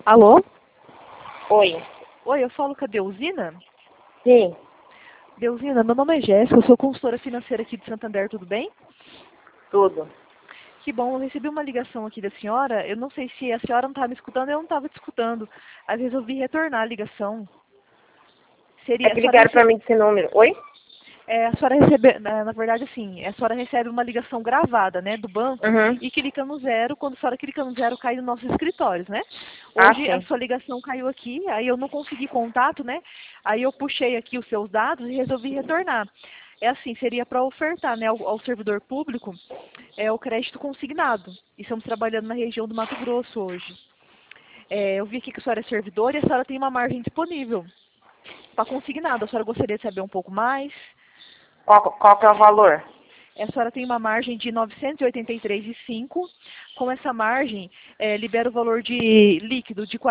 Alô? Oi. Oi, eu falo com a Deusina? Sim, Deusina, meu nome é Jéssica, eu sou consultora financeira aqui de Santander, tudo bem? tudo. Que bom, eu recebi uma ligação aqui da senhora, eu não sei se a senhora não estava me escutando, eu não estava te escutando. Às vezes eu vi retornar a ligação. É Seria, que ligaram pra mim desse número. Oi? a senhora recebe, na verdade assim, a senhora recebe uma ligação gravada, né, do banco, Uhum. e clica no zero, quando a senhora clica no zero cai nos nossos escritórios, né? Ah, Hoje a sim. sua ligação caiu aqui, aí eu não consegui contato, né? Aí eu puxei aqui os seus dados e resolvi retornar. É assim, seria para ofertar, né, ao servidor público o crédito consignado. E estamos trabalhando na região do Mato Grosso hoje. Eu vi aqui que a senhora é servidora e a senhora tem uma margem disponível para consignado. A senhora gostaria de saber um pouco mais? Qual que é o valor? A senhora tem uma margem de 983,5. Com essa margem, libera o valor de líquido de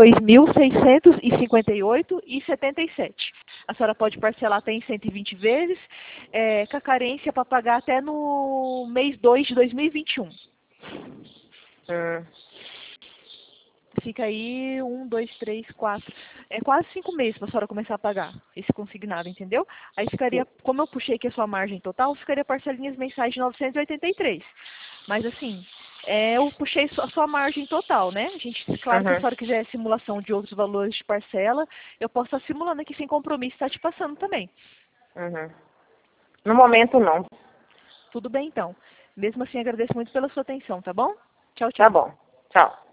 42.658,77. A senhora pode parcelar até em 120 vezes, com a carência para pagar até no mês 2 de 2021. Hum. Fica aí 1, 2, 3, 4. É quase 5 meses para a senhora começar a pagar esse consignado, entendeu? Aí ficaria, como eu puxei aqui a sua margem total, ficaria parcelinhas mensais de 983. Mas assim, eu puxei a sua margem total, né? Claro que se a Uhum. senhora quiser simulação de outros valores de parcela, eu posso estar simulando aqui sem compromisso, está te passando também. Uhum. No momento, não. Tudo bem então. Mesmo assim, agradeço muito pela sua atenção, tá bom? Tchau, Tá tchau. bom. Tchau.